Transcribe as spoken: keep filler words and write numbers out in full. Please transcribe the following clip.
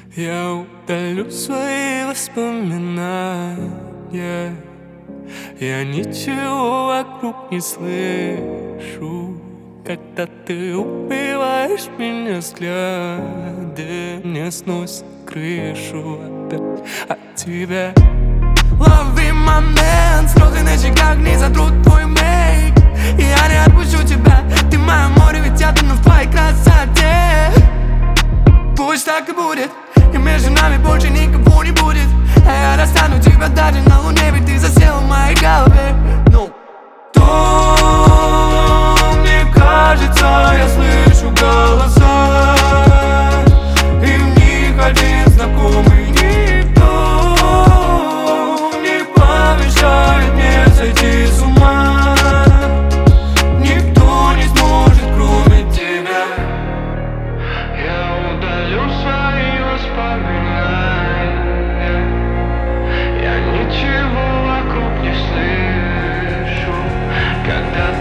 Я удалю свои воспоминания. Я ничего вокруг не слышу, когда ты убиваешь меня взглядом. Мне сносит крышу опять от тебя. Лови момент, слезы на щеках не затрут твой мейк. И я не отпущу тебя, ты мое море, ведь я тону в твоей красоте. Пусть так и будет, и между нами больше никого не будет. А я достану тебя даже на луне, ведь ты засела в моей голове. Ну, то мне кажется, я слышу голоса, и в них один знакомый никто не помешает мне сойти с ума. Никто не сможет, кроме тебя. Я удалю свои воспоминания. Я ничего вокруг не слышу, когда